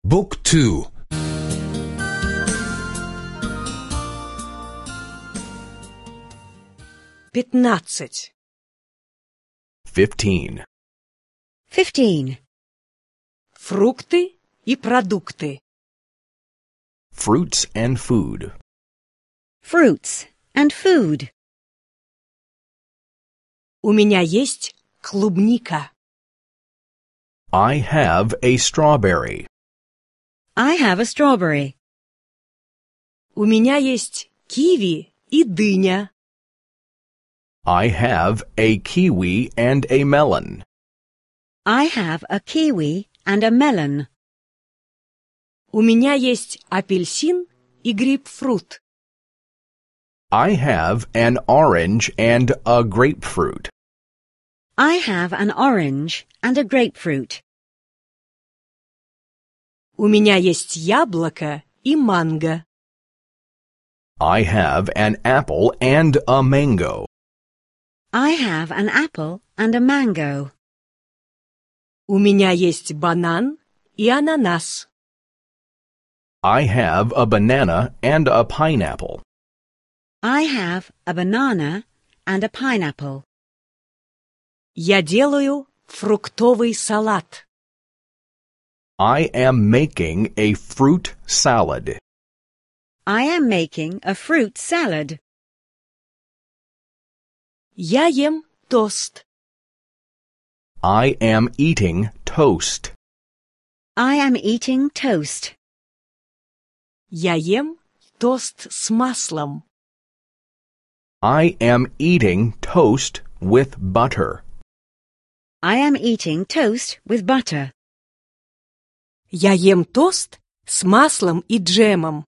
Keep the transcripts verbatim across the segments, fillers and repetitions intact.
Book two. Пятнадцать. Fifteen. Fifteen. Фрукты и продукты. Fruits and food. Fruits and food. У меня есть клубника. I have a strawberry. I have a strawberry. У меня есть киви и дыня. I have a kiwi and a melon. I have a kiwi and a melon. У меня есть апельсин и грейпфрут. I have an orange and a grapefruit. I have an orange and a grapefruit. У меня есть яблоко и манго. I have an apple and a mango. I have an apple and a mango. У меня есть банан и ананас. I have a banana and a pineapple. I have a banana and a pineapple. Я делаю фруктовый салат. I am making a fruit salad. I am making a fruit salad. Я ем тост. I am eating toast. I am eating toast. Я ем тост с маслом. I am eating toast with butter. I am eating toast with butter. Я ем тост с маслом и джемом.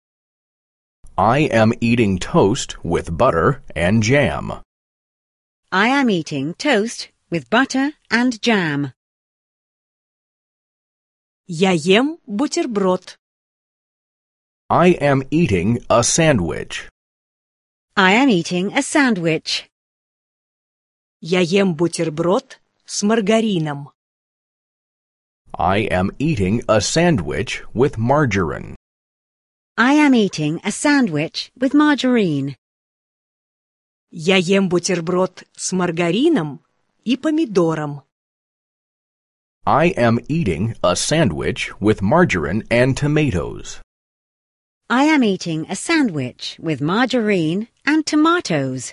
I am eating toast with butter and jam. I am eating toast with butter and jam. Я ем бутерброд. I am eating a sandwich. I am eating a sandwich. Я ем бутерброд с маргарином. I am eating a sandwich with margarine. I am eating a sandwich with margarine. Я ем бутерброд с маргарином и помидором. I am eating a sandwich with margarine and tomatoes. I am eating a sandwich with margarine and tomatoes.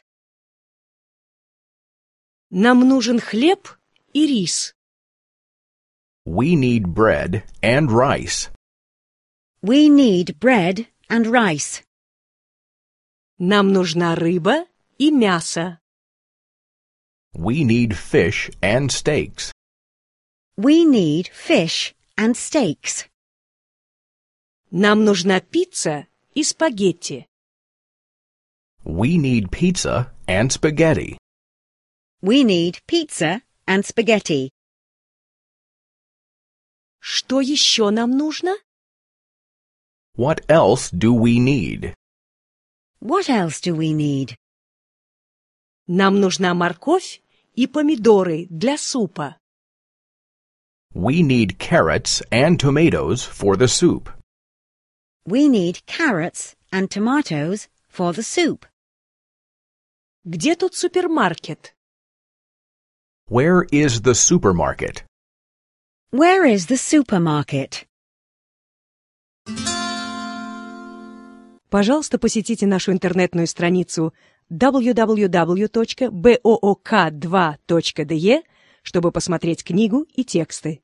Нам нужен хлеб и рис. We need bread and rice. We need bread and rice. Нам нужна рыба и мясо. We need fish and steaks. We need fish and steaks. Нам нужна пицца и спагетти. We need pizza and spaghetti. We need pizza and spaghetti. Что еще нам нужно? What else do we need? What else do we need? Нам нужна морковь и помидоры для супа. We need carrots and tomatoes for the soup. We need carrots and tomatoes for the soup. Где тут супермаркет? Where is the supermarket? Where is the supermarket? Пожалуйста, посетите нашу интернетную страницу дабл ю дабл ю дабл ю точка буок два точка де, чтобы посмотреть книгу и тексты.